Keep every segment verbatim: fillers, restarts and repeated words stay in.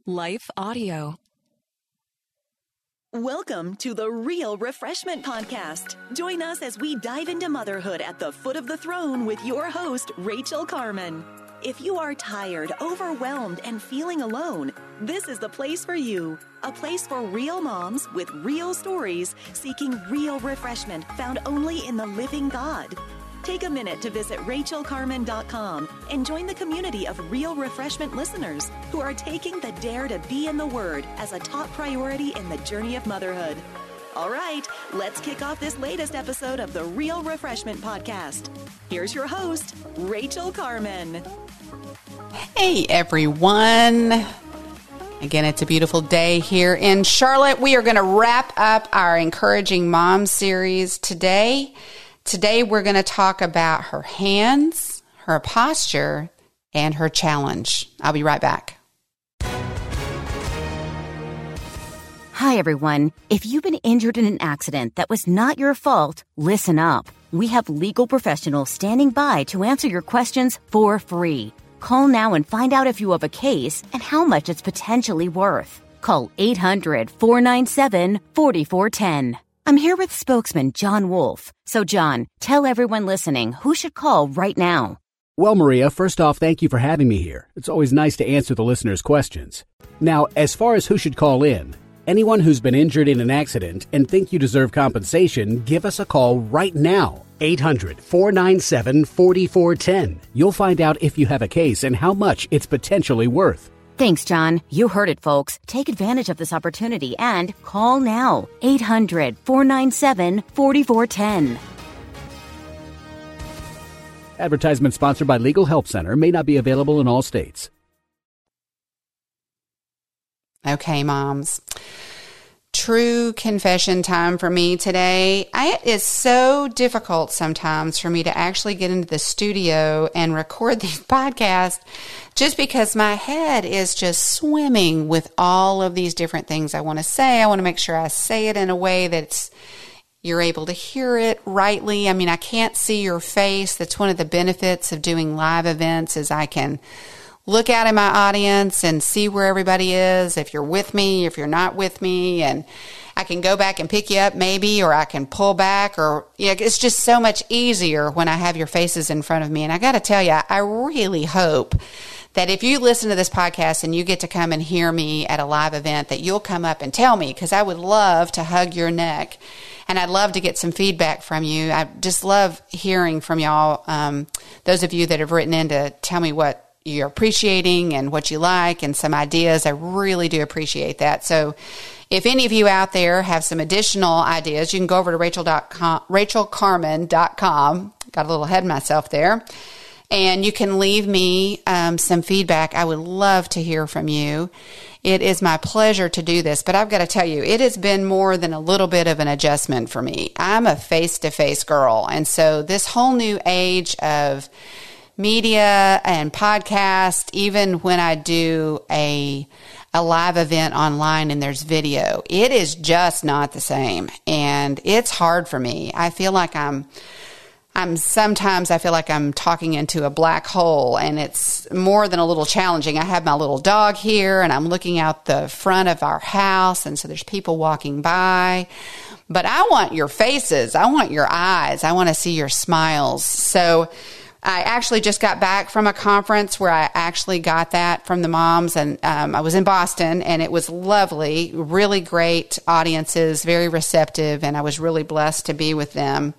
Life Audio. Welcome to the Real Refreshment Podcast. Join us as we dive into motherhood at the foot of the throne with your host, Rachel Carman. If you are tired, overwhelmed, and feeling alone, this is the place for you. A place for real moms with real stories seeking real refreshment found only in the living God. Take a minute to visit rachel carman dot com and join the community of Real Refreshment listeners who are taking the dare to be in the Word as a top priority in the journey of motherhood. All right, let's kick off this latest episode of the Real Refreshment Podcast. Here's your host, Rachel Carman. Hey, everyone. Again, it's a beautiful day here in Charlotte. We are going to wrap up our Encouraging Moms series today. Today, we're going to talk about her hands, her posture, and her challenge. I'll be right back. Hi, everyone. If you've been injured in an accident that was not your fault, listen up. We have legal professionals standing by to answer your questions for free. Call now and find out if you have a case and how much it's potentially worth. Call eight hundred, four nine seven, four four one zero. I'm here with spokesman John Wolf. So, John, tell everyone listening who should call right now. Well, Maria, first off, thank you for having me here. It's always nice to answer the listeners' questions. Now, as far as who should call in, anyone who's been injured in an accident and think you deserve compensation, give us a call right now. eight hundred, four nine seven, four four one zero. You'll find out if you have a case and how much it's potentially worth. Thanks, John. You heard it, folks. Take advantage of this opportunity and call now. eight hundred, four nine seven, four four one zero. Advertisement sponsored by Legal Help Center. May not be available in all states. Okay, moms. True confession time for me today. I, it is so difficult sometimes for me to actually get into the studio and record these podcasts just because my head is just swimming with all of these different things I want to say. I want to make sure I say it in a way that's you're able to hear it rightly. I mean, I can't see your face. That's one of the benefits of doing live events is I can look out at my audience and see where everybody is, if you're with me, if you're not with me, and I can go back and pick you up maybe, or I can pull back, or you know, it's just so much easier when I have your faces in front of me. And I got to tell you, I really hope that if you listen to this podcast and you get to come and hear me at a live event, that you'll come up and tell me, because I would love to hug your neck. And I'd love to get some feedback from you. I just love hearing from y'all, um, those of you that have written in to tell me what you're appreciating and what you like and some ideas. I really do appreciate that. So if any of you out there have some additional ideas, you can go over to rachel dot com, rachel carman dot com. Got a little ahead of myself there. And you can leave me um, some feedback. I would love to hear from you. It is my pleasure to do this, but I've got to tell you, it has been more than a little bit of an adjustment for me. I'm a face-to-face girl. And so this whole new age of media and podcast, even when I do a a live event online and there's video, it is just not the same. And it's hard for me. I feel like I'm I'm sometimes I feel like I'm talking into a black hole, and it's more than a little challenging. I have my little dog here and I'm looking out the front of our house, and so there's people walking by. But I want your faces. I want your eyes. I want to see your smiles. So I actually just got back from a conference where I actually got that from the moms, and um, I was in Boston, and it was lovely, really great audiences, very receptive, and I was really blessed to be with them.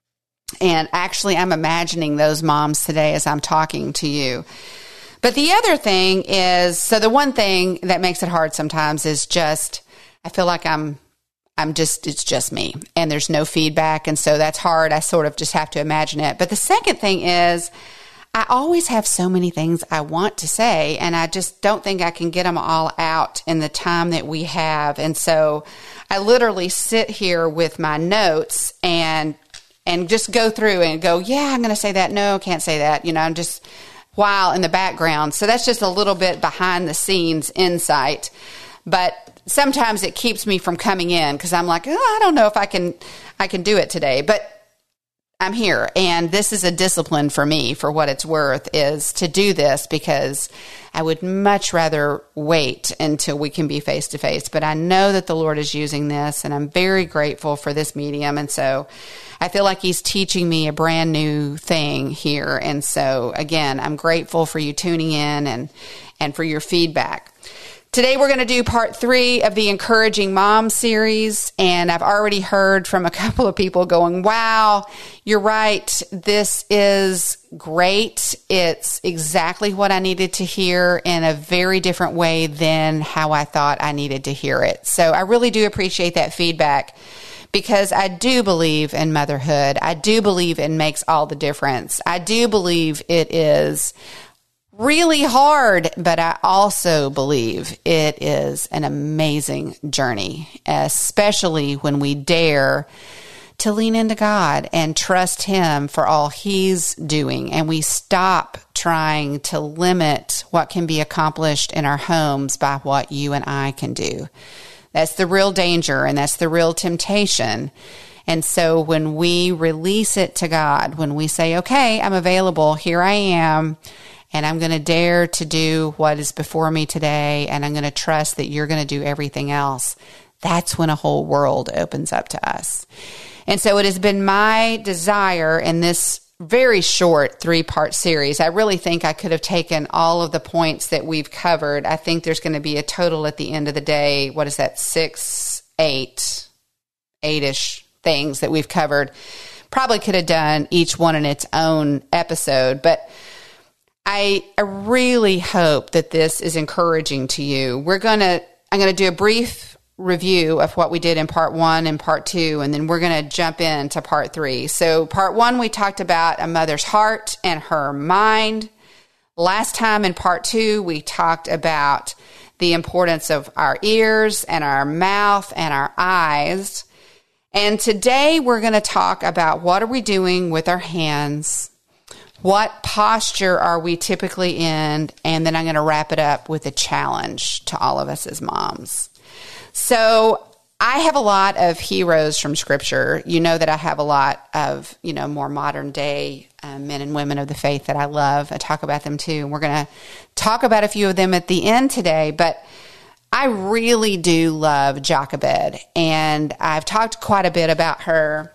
And actually, I'm imagining those moms today as I'm talking to you. But the other thing is, so the one thing that makes it hard sometimes is just, I feel like I'm I'm just, it's just me and there's no feedback. And so that's hard. I sort of just have to imagine it. But the second thing is I always have so many things I want to say, and I just don't think I can get them all out in the time that we have. And so I literally sit here with my notes and, and just go through and go, yeah, I'm going to say that. No, can't say that. You know, I'm just while in the background. So that's just a little bit behind the scenes insight. But sometimes it keeps me from coming in because I'm like, oh, I don't know if I can, I can do it today. But I'm here, and this is a discipline for me, for what it's worth, is to do this because I would much rather wait until we can be face to face. But I know that the Lord is using this, and I'm very grateful for this medium. And so I feel like He's teaching me a brand new thing here. And so again, I'm grateful for you tuning in and, and for your feedback. Today we're going to do part three of the Encouraging Mom series, and I've already heard from a couple of people going, wow, you're right, this is great. It's exactly what I needed to hear in a very different way than how I thought I needed to hear it. So I really do appreciate that feedback, because I do believe in motherhood. I do believe it makes all the difference. I do believe it is really hard, but I also believe it is an amazing journey, especially when we dare to lean into God and trust Him for all He's doing, and we stop trying to limit what can be accomplished in our homes by what you and I can do. That's the real danger, and that's the real temptation. And so when we release it to God, when we say, okay, I'm available, here I am, and I'm going to dare to do what is before me today, and I'm going to trust that you're going to do everything else, that's when a whole world opens up to us. And so it has been my desire in this very short three-part series. I really think I could have taken all of the points that we've covered. I think there's going to be a total at the end of the day, what is that, six, eight, eight-ish things that we've covered. Probably could have done each one in its own episode, but I, I really hope that this is encouraging to you. We're going to, I'm going to do a brief review of what we did in part one and part two, and then we're going to jump into part three. So part one, we talked about a mother's heart and her mind. Last time in part two, we talked about the importance of our ears and our mouth and our eyes. And today we're going to talk about what are we doing with our hands. What posture are we typically in? And then I'm going to wrap it up with a challenge to all of us as moms. So I have a lot of heroes from Scripture. You know that I have a lot of, you know, more modern day uh, men and women of the faith that I love. I talk about them too. And we're going to talk about a few of them at the end today. But I really do love Jochebed. And I've talked quite a bit about her.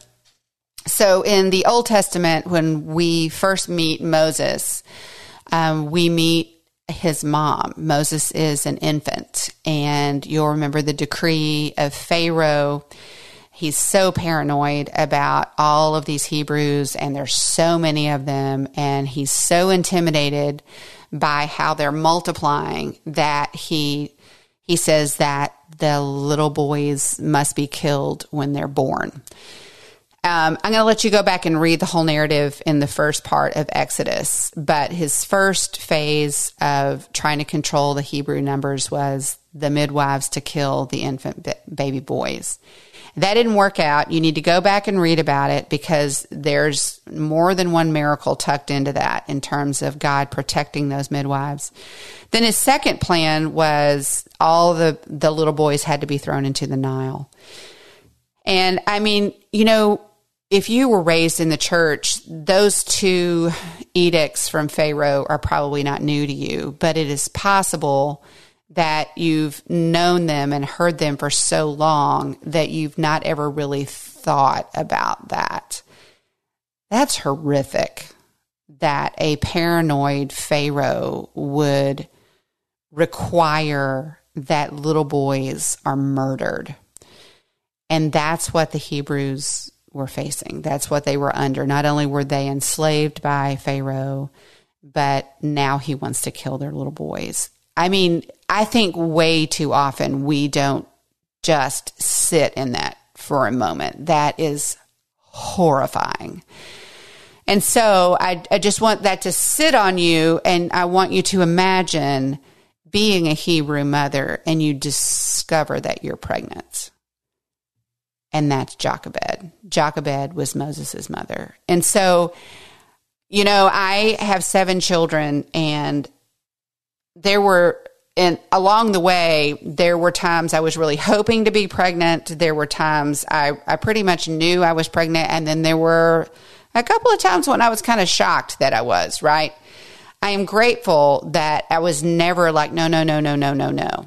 So in the Old Testament, when we first meet Moses, um, we meet his mom. Moses is an infant, and you'll remember the decree of Pharaoh. He's so paranoid about all of these Hebrews, and there's so many of them, and he's so intimidated by how they're multiplying that he he says that the little boys must be killed when they're born. Um, I'm going to let you go back and read the whole narrative in the first part of Exodus, but his first phase of trying to control the Hebrew numbers was the midwives to kill the infant baby boys. That didn't work out. You need to go back and read about it, because there's more than one miracle tucked into that in terms of God protecting those midwives. Then his second plan was all the, the little boys had to be thrown into the Nile. And I mean, you know, if you were raised in the church, those two edicts from Pharaoh are probably not new to you, but it is possible that you've known them and heard them for so long that you've not ever really thought about that. That's horrific that a paranoid Pharaoh would require that little boys are murdered. And that's what the Hebrews were facing. That's what they were under. Not only were they enslaved by Pharaoh, but now he wants to kill their little boys. I mean, I think way too often we don't just sit in that for a moment. That is horrifying. And so I, I just want that to sit on you, and I want you to imagine being a Hebrew mother and you discover that you're pregnant. And that's Jochebed. Jochebed was Moses' mother. And so, you know, I have seven children, and there were, and along the way, there were times I was really hoping to be pregnant. There were times I, I pretty much knew I was pregnant. And then there were A couple of times when I was kind of shocked that I was, right? I am grateful that I was never like, no, no, no, no, no, no, no.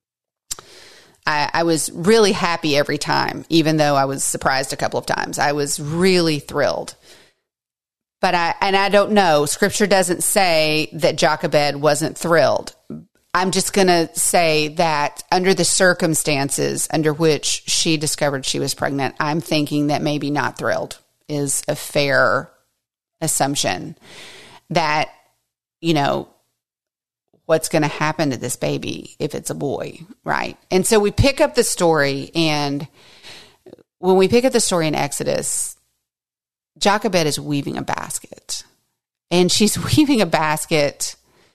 I, I was really happy every time, even though I was surprised a couple of times. I was really thrilled. But I, and I don't know, Scripture doesn't say that Jochebed wasn't thrilled. I'm just going to say that under the circumstances under which she discovered she was pregnant, I'm thinking that maybe not thrilled is a fair assumption. That, you know, what's going to happen to this baby if it's a boy, right? And so we pick up the story, and when we pick up the story in Exodus, Jochebed is weaving a basket, and she's weaving a basket.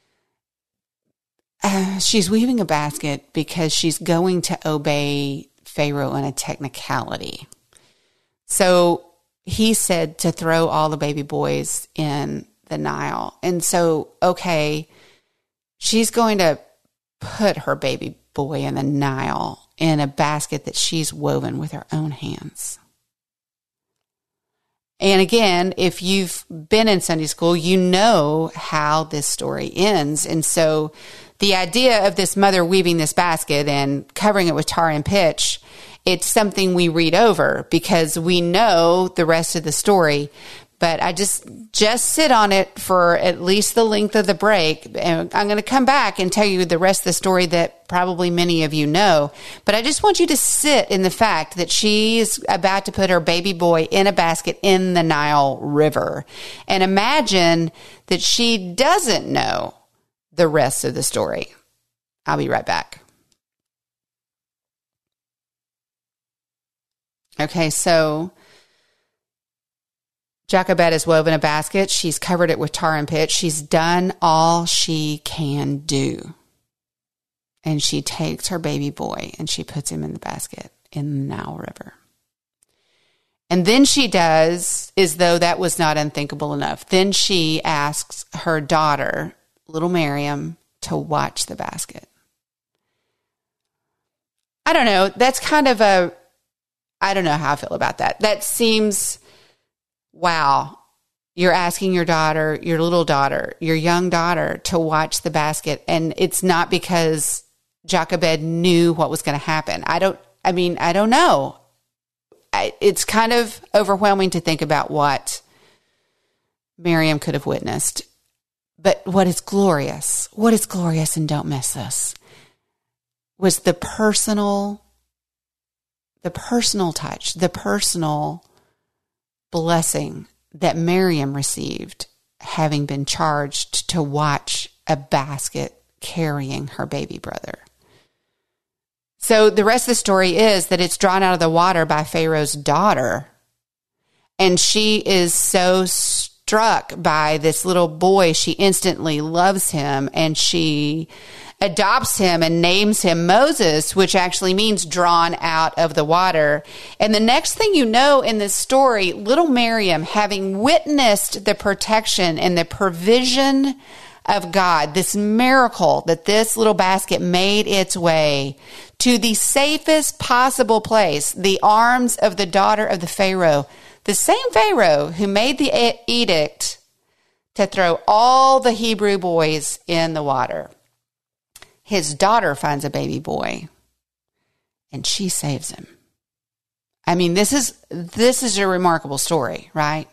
Uh, she's weaving a basket because she's going to obey Pharaoh in a technicality. So he said to throw all the baby boys in the Nile. And so, okay, she's going to put her baby boy in the Nile in a basket that she's woven with her own hands. And again, if you've been in Sunday school, you know how this story ends. And so the idea of this mother weaving this basket and covering it with tar and pitch, it's something we read over because we know the rest of the story. But I just just sit on it for at least the length of the break. And I'm going to come back and tell you the rest of the story that probably many of you know. But I just want you to sit in the fact that she's about to put her baby boy in a basket in the Nile River. And imagine that she doesn't know the rest of the story. I'll be right back. Okay, so Jochebed has woven a basket. She's covered it with tar and pitch. She's done all she can do. And she takes her baby boy and she puts him in the basket in the Nile River. And then she does, as though that was not unthinkable enough, then she asks her daughter, little Miriam, to watch the basket. I don't know. That's kind of a, I don't know how I feel about that. That seems, wow, you're asking your daughter, your little daughter, your young daughter to watch the basket. And it's not because Jochebed knew what was going to happen. I don't, I mean, I don't know. I, it's kind of overwhelming to think about what Miriam could have witnessed. But what is glorious, what is glorious, and don't miss this, was the personal, the personal touch, the personal blessing that Miriam received, having been charged to watch a basket carrying her baby brother. So the rest of the story is that it's drawn out of the water by Pharaoh's daughter. And she is so struck by this little boy. She instantly loves him, and she adopts him and names him Moses, which actually means drawn out of the water. And the next thing you know in this story, little Miriam, having witnessed the protection and the provision of God, this miracle that this little basket made its way to the safest possible place, the arms of the daughter of the Pharaoh, the same Pharaoh who made the edict to throw all the Hebrew boys in the water. His daughter finds a baby boy, and she saves him. I mean, this is this is a remarkable story, right?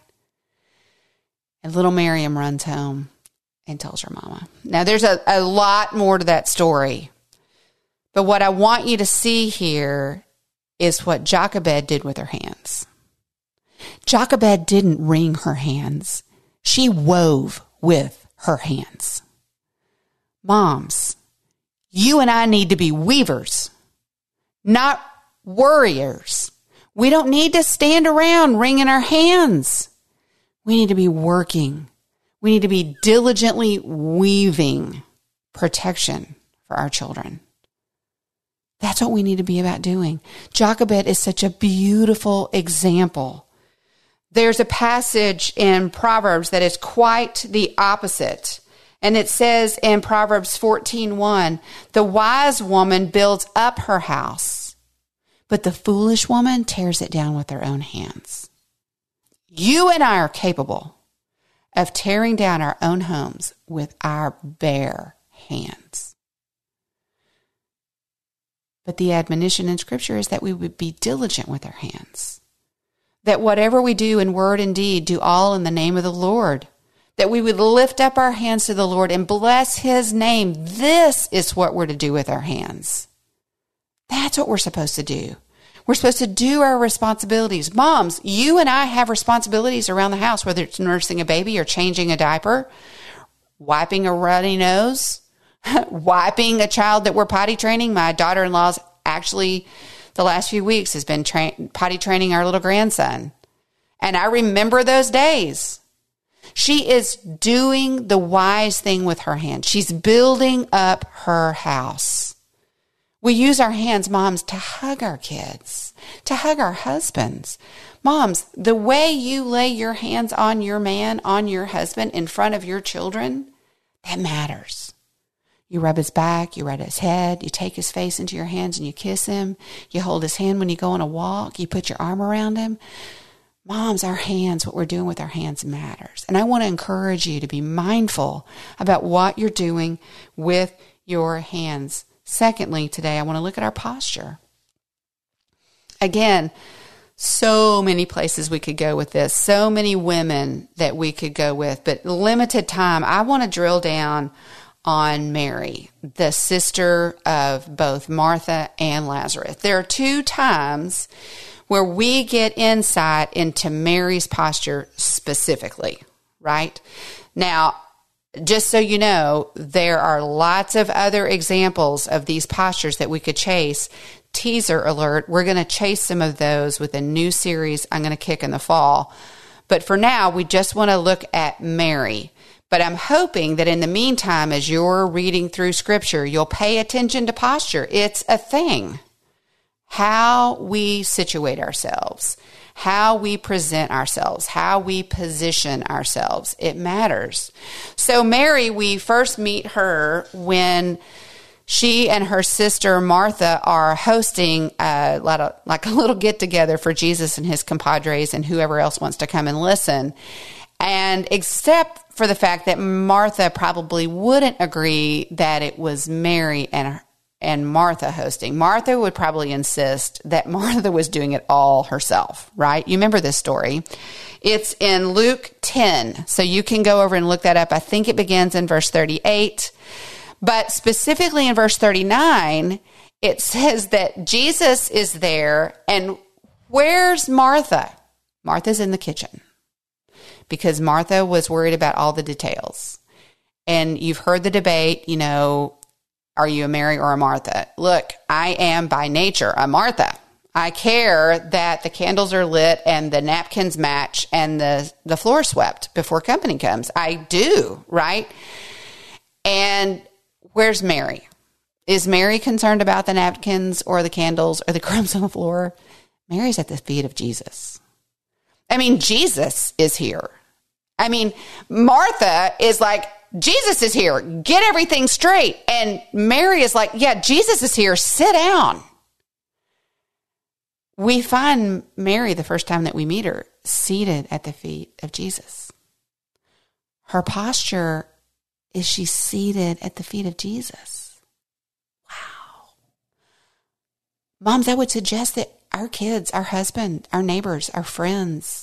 And little Miriam runs home and tells her mama. Now, there's a, a lot more to that story. But what I want you to see here is what Jochebed did with her hands. Jochebed didn't wring her hands. She wove with her hands. Moms, you and I need to be weavers, not worriers. We don't need to stand around wringing our hands. We need to be working. We need to be diligently weaving protection for our children. That's what we need to be about doing. Jochebed is such a beautiful example. There's a passage in Proverbs that is quite the opposite. And it says in Proverbs fourteen one, the wise woman builds up her house, but the foolish woman tears it down with her own hands. You and I are capable of tearing down our own homes with our bare hands. But the admonition in Scripture is that we would be diligent with our hands. That whatever we do in word and deed, do all in the name of the Lord. That we would lift up our hands to the Lord and bless His name. This is what we're to do with our hands. That's what we're supposed to do. We're supposed to do our responsibilities. Moms, you and I have responsibilities around the house, whether it's nursing a baby or changing a diaper, wiping a runny nose, wiping a child that we're potty training. My daughter-in-law's actually, the last few weeks, has been tra- potty training our little grandson. And I remember those days. She is doing the wise thing with her hands. She's building up her house. We use our hands, moms, to hug our kids, to hug our husbands. Moms, the way you lay your hands on your man, on your husband, in front of your children, that matters. You rub his back, you rub his head, you take his face into your hands and you kiss him. You hold his hand when you go on a walk. You put your arm around him. Moms, our hands, what we're doing with our hands matters. And I want to encourage you to be mindful about what you're doing with your hands. Secondly, today, I want to look at our posture. Again, so many places we could go with this, so many women that we could go with, but limited time. I want to drill down on Mary, the sister of both Martha and Lazarus. There are two times where we get insight into Mary's posture specifically, right? Now, just so you know, there are lots of other examples of these postures that we could chase. Teaser alert, we're going to chase some of those with a new series I'm going to kick in the fall. But for now, we just want to look at Mary. But I'm hoping that in the meantime, as you're reading through Scripture, you'll pay attention to posture. It's a thing. How we situate ourselves, how we present ourselves, how we position ourselves. It matters. So Mary, we first meet her when she and her sister Martha are hosting a, like a little get-together for Jesus and his compadres and whoever else wants to come and listen. And except for the fact that Martha probably wouldn't agree that it was Mary and her, and Martha hosting. Martha would probably insist that Martha was doing it all herself, right? You remember this story. It's in Luke ten, so you can go over and look that up. I think it begins in verse thirty-eight, but specifically in verse thirty-nine, it says that Jesus is there, and where's Martha? Martha's in the kitchen because Martha was worried about all the details. And you've heard the debate, you know, are you a Mary or a Martha? Look, I am by nature a Martha. I care that the candles are lit and the napkins match and the, the floor swept before company comes. I do, right? And where's Mary? Is Mary concerned about the napkins or the candles or the crumbs on the floor? Mary's at the feet of Jesus. I mean, Jesus is here. I mean, Martha is like, Jesus is here. Get everything straight. And Mary is like, yeah, Jesus is here. Sit down. We find Mary the first time that we meet her seated at the feet of Jesus. Her posture is she's seated at the feet of Jesus. Wow. Moms, I would suggest that our kids, our husband, our neighbors, our friends,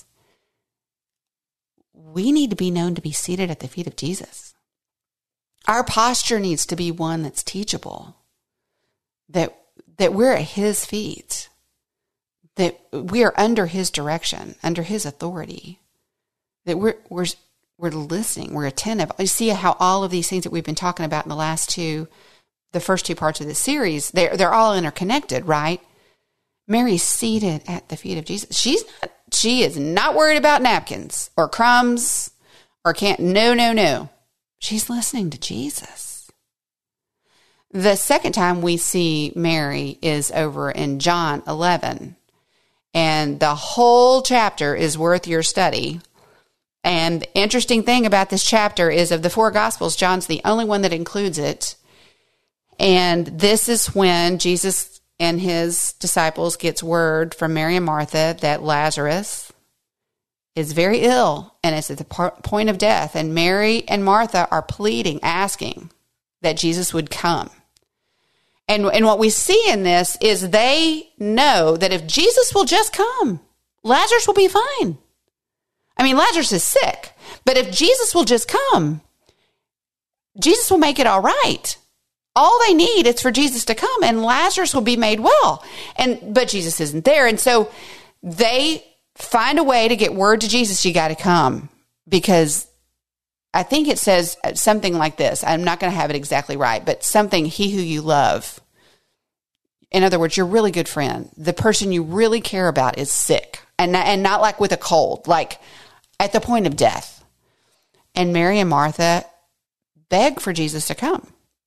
we need to be known to be seated at the feet of Jesus. Our posture needs to be one that's teachable, that that we're at his feet, that we are under his direction, under his authority, that we're we're we're listening, we're attentive. You see how all of these things that we've been talking about in the last two, the first two parts of this series, they're they're all interconnected, right? Mary's seated at the feet of Jesus. She's not, she is not worried about napkins or crumbs or can't. No, no, no. She's listening to Jesus. The second time we see Mary is over in John eleven. And the whole chapter is worth your study. And the interesting thing about this chapter is of the four Gospels, John's the only one that includes it. And this is when Jesus and his disciples gets word from Mary and Martha that Lazarus is very ill and is at the point of death. And Mary and Martha are pleading, asking that Jesus would come. And, and what we see in this is they know that if Jesus will just come, Lazarus will be fine. I mean, Lazarus is sick, but if Jesus will just come, Jesus will make it all right. All they need is for Jesus to come and Lazarus will be made well. And but Jesus isn't there. And so they find a way to get word to Jesus, you got to come. Because I think it says something like this. I'm not going to have it exactly right, but something, he who you love. In other words, your really good friend, the person you really care about is sick. And, and not like with a cold, like at the point of death. And Mary and Martha beg for Jesus to come.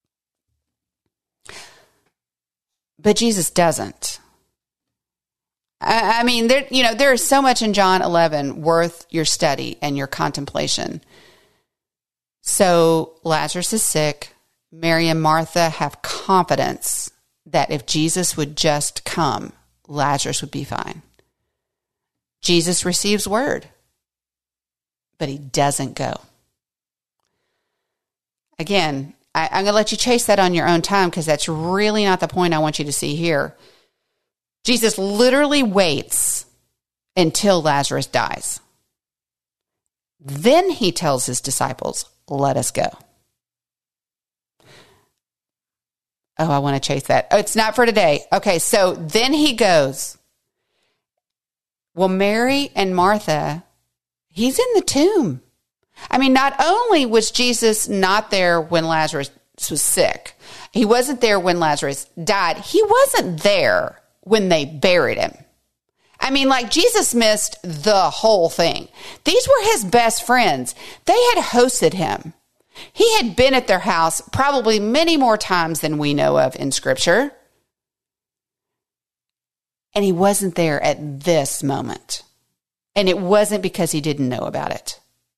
But Jesus doesn't. I, I mean, there, you know, there is so much in John eleven worth your study and your contemplation. So Lazarus is sick. Mary and Martha have confidence that if Jesus would just come, Lazarus would be fine. Jesus receives word, but he doesn't go. Again, I, I'm going to let you chase that on your own time because that's really not the point I want you to see here. Jesus literally waits until Lazarus dies. Then he tells his disciples, let us go. Oh, I want to chase that. Oh, it's not for today. Okay, so then he goes. Well, Mary and Martha, he's in the tomb. I mean, not only was Jesus not there when Lazarus was sick, he wasn't there when Lazarus died. He wasn't there when they buried him. I mean, like Jesus missed the whole thing. These were his best friends. They had hosted him. He had been at their house probably many more times than we know of in Scripture. And he wasn't there at this moment. And it wasn't because he didn't know about it.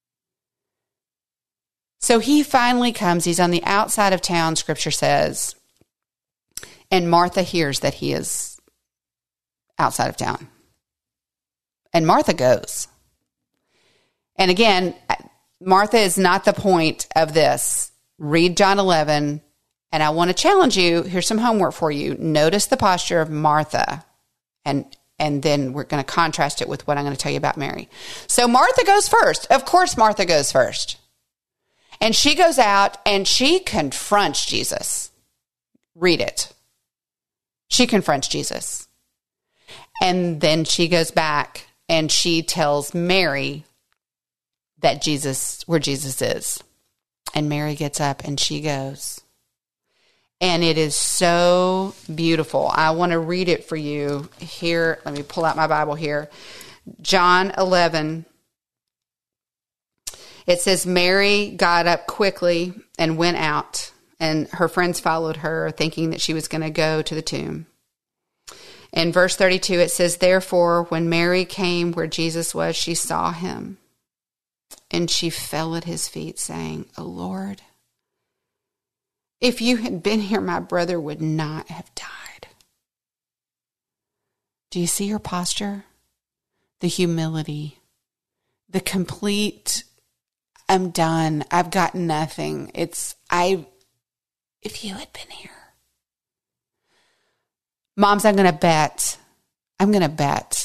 So he finally comes. He's on the outside of town, Scripture says. And Martha hears that he is outside of town. And Martha goes. And again, Martha is not the point of this. Read John eleven. And I want to challenge you. Here's some homework for you. Notice the posture of Martha. And and then we're going to contrast it with what I'm going to tell you about Mary. So Martha goes first. Of course, Martha goes first. And she goes out and she confronts Jesus. Read it. She confronts Jesus. And then she goes back and she tells Mary that Jesus, where Jesus is. And Mary gets up and she goes. And it is so beautiful. I want to read it for you here. Let me pull out my Bible here. John eleven. It says, Mary got up quickly and went out, and her friends followed her, thinking that she was going to go to the tomb. In verse thirty-two, it says, therefore, when Mary came where Jesus was, she saw him, and she fell at his feet, saying, O Lord, if you had been here, my brother would not have died. Do you see her posture? The humility, the complete, I'm done. I've got nothing. It's, I, if you had been here. Moms, I'm going to bet, I'm going to bet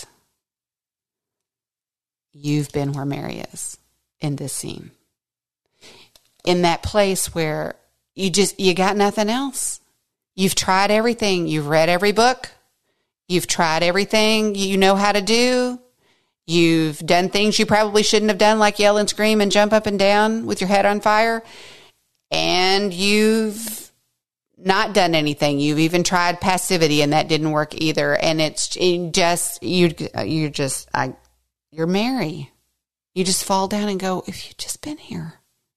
you've been where Mary is in this scene. In that place where you just, you got nothing else. You've tried everything. You've read every book. You've tried everything you know how to do. You've done things you probably shouldn't have done, like yell and scream and jump up and down with your head on fire. And you've not done anything. You've even tried passivity, and that didn't work either. And it's it just, you, you're just, I, you're Mary. You just fall down and go, if you'd just been here.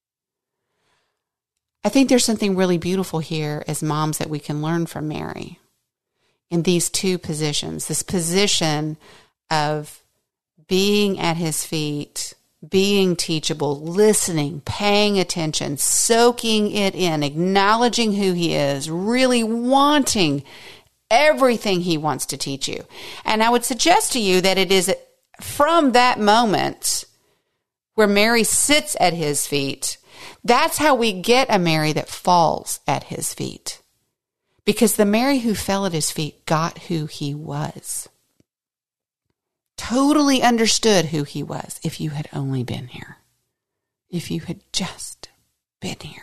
I think there's something really beautiful here as moms that we can learn from Mary in these two positions. This position of being at his feet, being teachable, listening, paying attention, soaking it in, acknowledging who he is, really wanting everything he wants to teach you. And I would suggest to you that it is from that moment where Mary sits at his feet. That's how we get a Mary that falls at his feet. Because the Mary who fell at his feet got who he was. Totally understood who he was. If you had only been here. If you had just been here.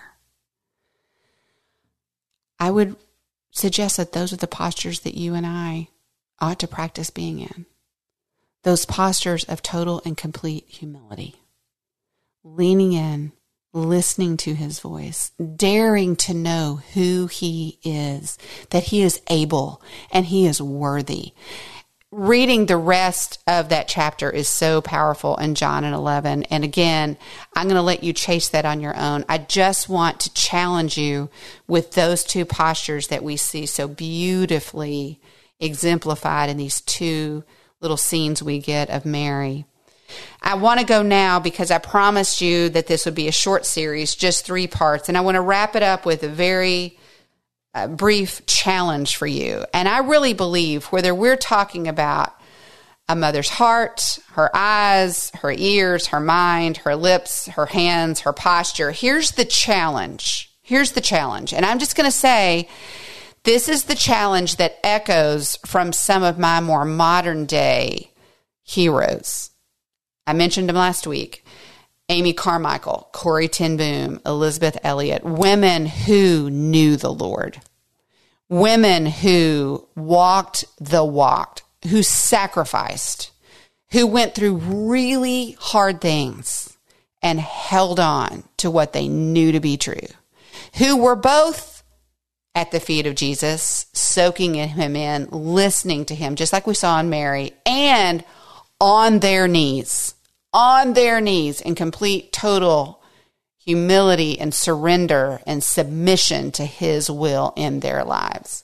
I would suggest that those are the postures that you and I ought to practice being in. Those postures of total and complete humility. Leaning in, listening to his voice, daring to know who he is, that he is able and he is worthy. Reading the rest of that chapter is so powerful in John and eleven. And again, I'm going to let you chase that on your own. I just want to challenge you with those two postures that we see so beautifully exemplified in these two little scenes we get of Mary. I want to go now because I promised you that this would be a short series, just three parts. And I want to wrap it up with a very uh, brief challenge for you. And I really believe whether we're talking about a mother's heart, her eyes, her ears, her mind, her lips, her hands, her posture, here's the challenge. Here's the challenge. And I'm just going to say, this is the challenge that echoes from some of my more modern day heroes. I mentioned them last week. Amy Carmichael, Corrie ten Boom, Elizabeth Elliot, women who knew the Lord, women who walked the walk, who sacrificed, who went through really hard things and held on to what they knew to be true, who were both at the feet of Jesus, soaking him in, listening to him, just like we saw in Mary, and on their knees, on their knees in complete, total humility and surrender and submission to his will in their lives.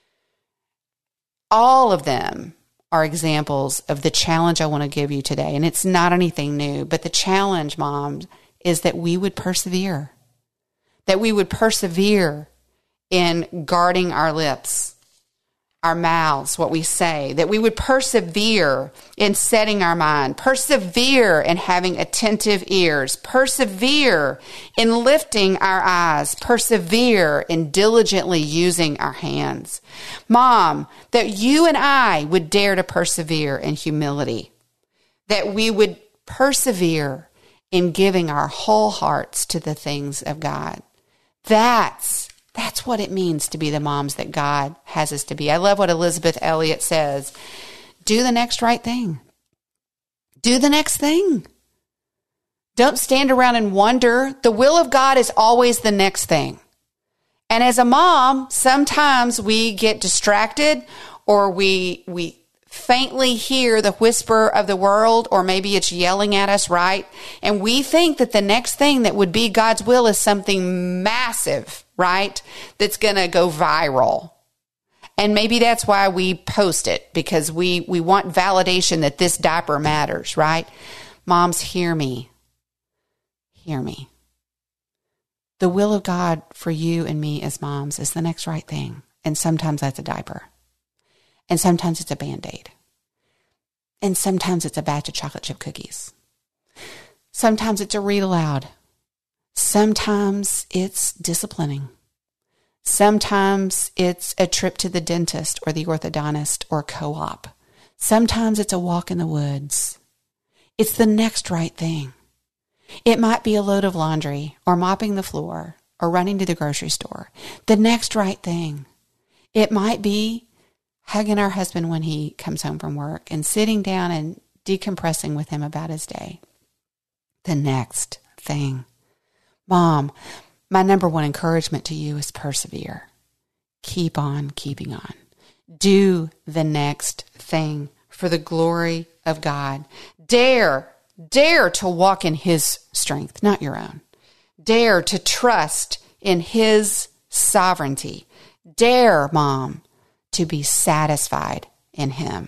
All of them are examples of the challenge I want to give you today. And it's not anything new, but the challenge, moms, is that we would persevere, that we would persevere in guarding our lips, our mouths, what we say, that we would persevere in setting our mind, persevere in having attentive ears, persevere in lifting our eyes, persevere in diligently using our hands. Mom, that you and I would dare to persevere in humility, that we would persevere in giving our whole hearts to the things of God. That's That's what it means to be the moms that God has us to be. I love what Elizabeth Elliot says. Do the next right thing. Do the next thing. Don't stand around and wonder. The will of God is always the next thing. And as a mom, sometimes we get distracted or we we faintly hear the whisper of the world, or maybe it's yelling at us, right? And we think that the next thing that would be God's will is something massive, right? That's going to go viral. And maybe that's why we post it, because we, we want validation that this diaper matters, right? Moms, hear me. Hear me. The will of God for you and me as moms is the next right thing. And sometimes that's a diaper. And sometimes it's a Band-Aid. And sometimes it's a batch of chocolate chip cookies. Sometimes it's a read aloud. Sometimes it's disciplining. Sometimes it's a trip to the dentist or the orthodontist or co-op. Sometimes it's a walk in the woods. It's the next right thing. It might be a load of laundry or mopping the floor or running to the grocery store. The next right thing. It might be hugging our husband when he comes home from work and sitting down and decompressing with him about his day. The next thing. Mom, my number one encouragement to you is persevere. Keep on keeping on. Do the next thing for the glory of God. Dare, dare to walk in his strength, not your own. Dare to trust in his sovereignty. Dare, Mom, to be satisfied in him.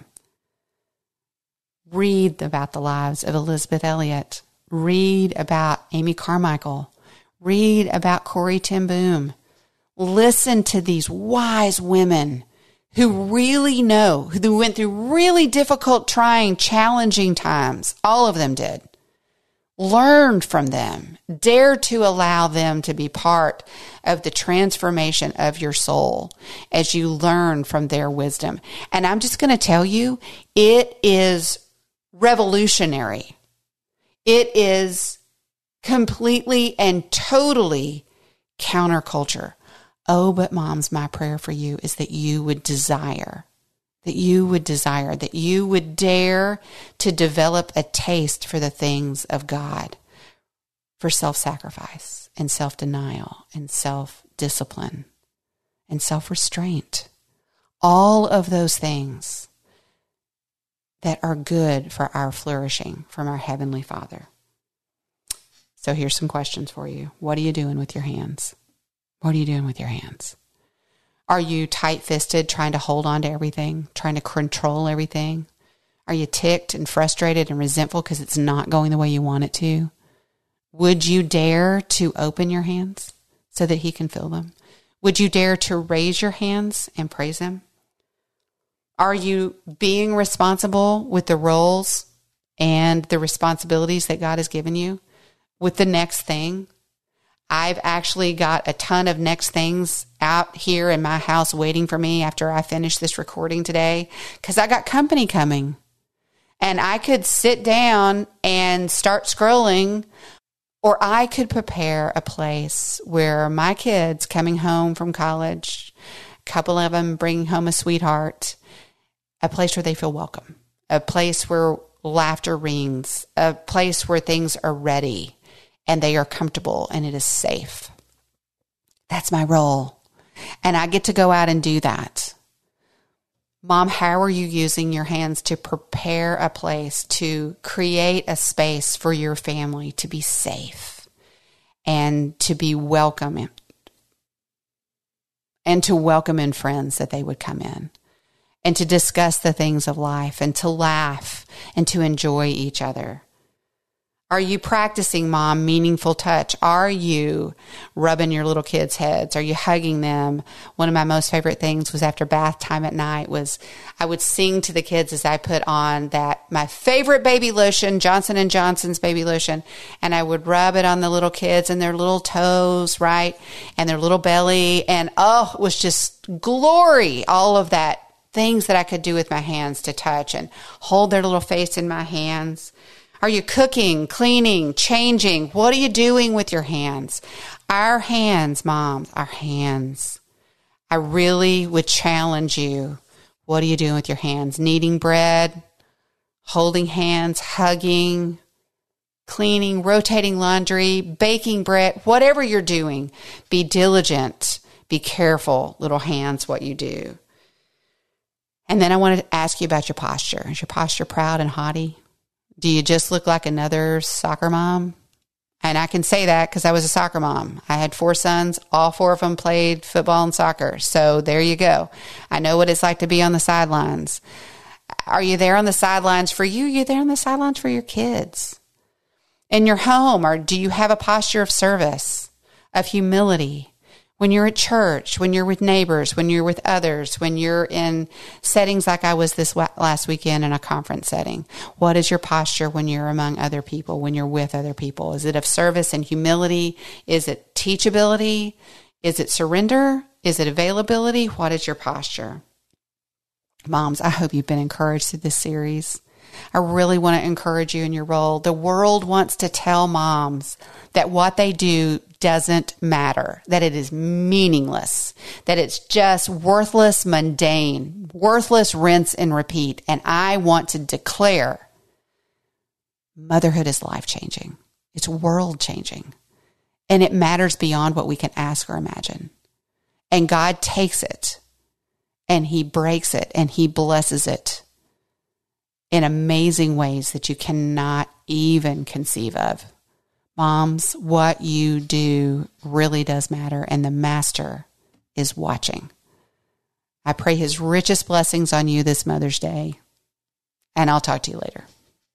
Read about the lives of Elizabeth Elliot. Read about Amy Carmichael. Read about Corrie ten Boom. Listen to these wise women who really know, who went through really difficult, trying, challenging times. All of them did. Learn from them. Dare to allow them to be part of the transformation of your soul as you learn from their wisdom. And I'm just going to tell you, it is revolutionary. It is completely and totally counterculture. Oh, but moms, my prayer for you is that you would desire that you would desire, that you would dare to develop a taste for the things of God, for self-sacrifice and self-denial and self-discipline and self-restraint. All of those things that are good for our flourishing from our Heavenly Father. So here's some questions for you. What are you doing with your hands? What are you doing with your hands? Are you tight-fisted, trying to hold on to everything, trying to control everything? Are you ticked and frustrated and resentful because it's not going the way you want it to? Would you dare to open your hands so that He can fill them? Would you dare to raise your hands and praise Him? Are you being responsible with the roles and the responsibilities that God has given you with the next thing? I've actually got a ton of next things out here in my house waiting for me after I finish this recording today because I got company coming. And I could sit down and start scrolling, or I could prepare a place where my kids coming home from college, a couple of them bringing home a sweetheart, a place where they feel welcome, a place where laughter rings, a place where things are ready and they are comfortable and it is safe. That's my role. And I get to go out and do that. Mom, how are you using your hands to prepare a place, to create a space for your family to be safe and to be welcome and to welcome in friends that they would come in and to discuss the things of life and to laugh and to enjoy each other? Are you practicing, Mom, meaningful touch? Are you rubbing your little kids' heads? Are you hugging them? One of my most favorite things was after bath time at night was I would sing to the kids as I put on that, my favorite baby lotion, Johnson and Johnson's baby lotion, and I would rub it on the little kids and their little toes, right, and their little belly, and oh, it was just glory, all of that, things that I could do with my hands to touch and hold their little face in my hands. Are you cooking, cleaning, changing? What are you doing with your hands? Our hands, moms, our hands. I really would challenge you. What are you doing with your hands? Kneading bread, holding hands, hugging, cleaning, rotating laundry, baking bread, whatever you're doing. Be diligent. Be careful, little hands, what you do. And then I wanted to ask you about your posture. Is your posture proud and haughty? Do you just look like another soccer mom? And I can say that because I was a soccer mom. I had four sons. All four of them played football and soccer. So there you go. I know what it's like to be on the sidelines. Are you there on the sidelines for you? Are you there on the sidelines for your kids? In your home, or do you have a posture of service, of humility? When you're at church, when you're with neighbors, when you're with others, when you're in settings like I was this last weekend in a conference setting, what is your posture when you're among other people, when you're with other people? Is it of service and humility? Is it teachability? Is it surrender? Is it availability? What is your posture? Moms, I hope you've been encouraged through this series. I really want to encourage you in your role. The world wants to tell moms that what they do doesn't matter, that it is meaningless, that it's just worthless, mundane, worthless, rinse and repeat. And I want to declare motherhood is life-changing. It's world-changing. And it matters beyond what we can ask or imagine. And God takes it and He breaks it and He blesses it in amazing ways that you cannot even conceive of. Moms, what you do really does matter, and the Master is watching. I pray His richest blessings on you this Mother's Day, and I'll talk to you later.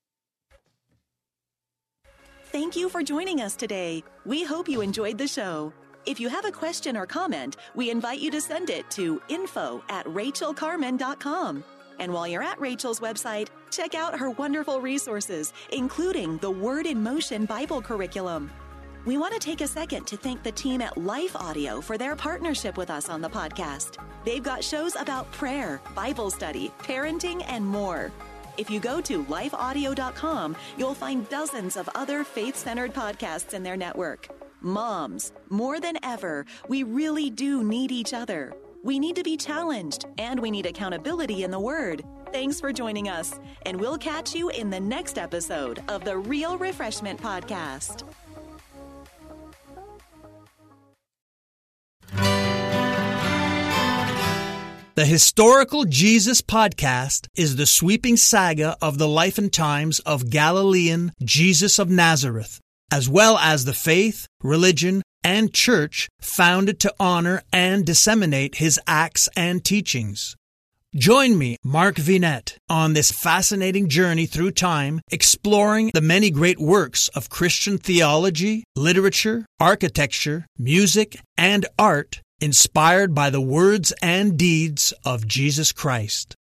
Thank you for joining us today. We hope you enjoyed the show. If you have a question or comment, we invite you to send it to info at rachel carman dot com. And while you're at Rachel's website, check out her wonderful resources, including the Word in Motion Bible curriculum. We want to take a second to thank the team at Life Audio for their partnership with us on the podcast. They've got shows about prayer, Bible study, parenting, and more. If you go to life audio dot com, you'll find dozens of other faith-centered podcasts in their network. Moms, more than ever, we really do need each other. We need to be challenged, and we need accountability in the Word. Thanks for joining us, and we'll catch you in the next episode of the Real Refreshment Podcast. The Historical Jesus Podcast is the sweeping saga of the life and times of Galilean Jesus of Nazareth, as well as the faith, religion, and church founded to honor and disseminate his acts and teachings. Join me, Mark Vinette, on this fascinating journey through time, exploring the many great works of Christian theology, literature, architecture, music, and art inspired by the words and deeds of Jesus Christ.